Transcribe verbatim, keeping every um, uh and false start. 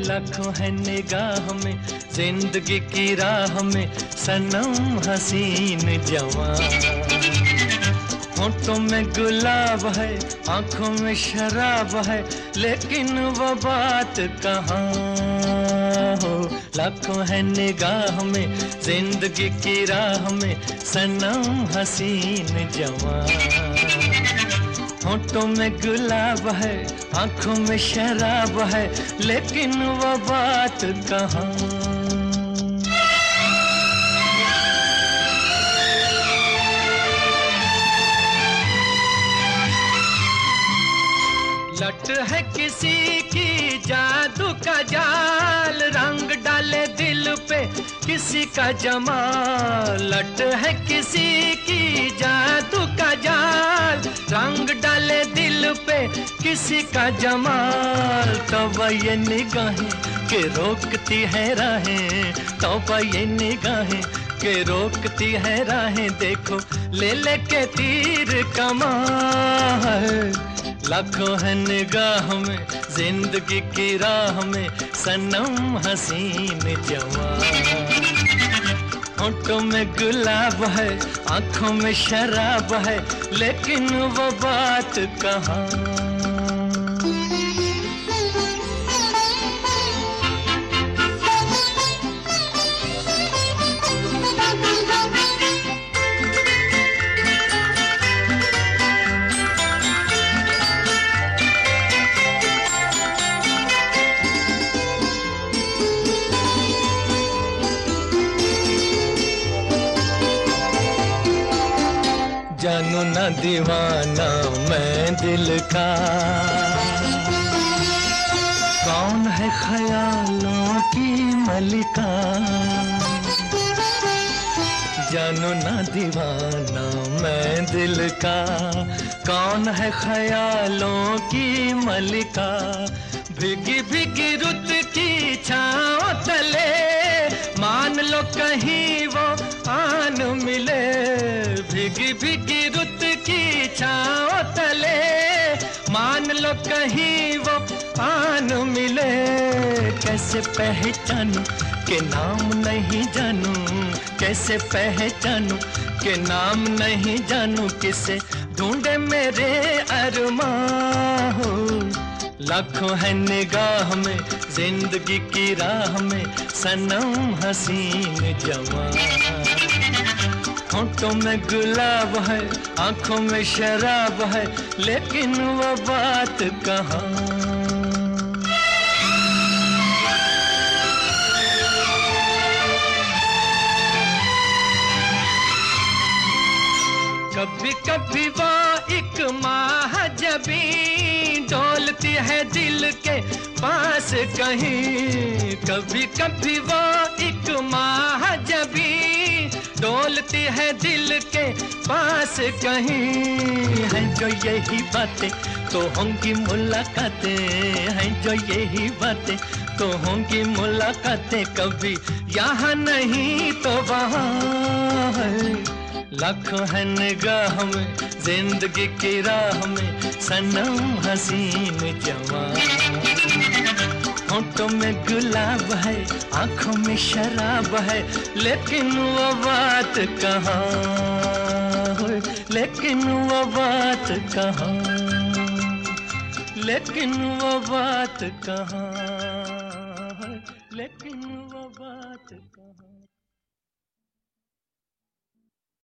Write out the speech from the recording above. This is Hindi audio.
लाखों है निगाह में जिंदगी की राह में सनम हसीन जवान। होठों में गुलाब है, आंखों में शराब है, लेकिन वो बात कहाँ हो। लाखों है निगाह में जिंदगी की राह में सनम हसीन जवान। होठों में गुलाब है, आंखों में शराब है, लेकिन वो बात कहाँ। लट है किसी की जादू का जाल, रंग डाले दिल पे किसी का जमाल। लट है किसी की जादू का जाल, रंग डाले दिल पे किसी का जमाल। तौबा ये निगाहें के रोकती है राहें, तौबा ये निगाहें के रोकती है राहें, देखो ले ले के तीर कमाल। लाखों है निगाह में जिंदगी की राह में सनम हसीन जवान। होठों में गुलाब है, आंखों में शराब है, लेकिन वो बात कहाँ। जानू ना दीवाना मैं दिल का, कौन है ख्यालों की मलिका। जानू ना दीवाना मैं दिल का, कौन है ख्यालों की मलिका। भीगी भीगी रुत की छाँव तले, मान लो कहीं वो आन मिले। भीगी भीगी रुत की छाँव तले, मान लो कहीं वो आन मिले। कैसे पहचानूं के नाम नहीं जानूं, कैसे पहचानूं के नाम नहीं जानूं, किसे ढूंढे मेरे अरमां हो। लाखों है निगाह में जिंदगी की राह में सनम हसीन जवान। होठों में गुलाब है, आंखों में शराब है, लेकिन वो बात कहाँ। कभी कभी वो एक महाजबी डोलती है दिल के पास कहीं। कभी कभी वो एक महाजबी डोलती है दिल के पास कहीं। है जो यही बातें तो होंगी मुलाकातें, हैं जो यही बातें तो होंगी मुलाकातें। कभी यहाँ नहीं तो वहाँ है। लाखों है निगाह में जिंदगी की राह में सनम हसीन जवान। होठों में गुलाब है, आंखों में शराब है, लेकिन वो बात कहाँ, लेकिन वो बात कहाँ, लेकिन वो बात कहाँ, लेकिन वो बात कहाँ।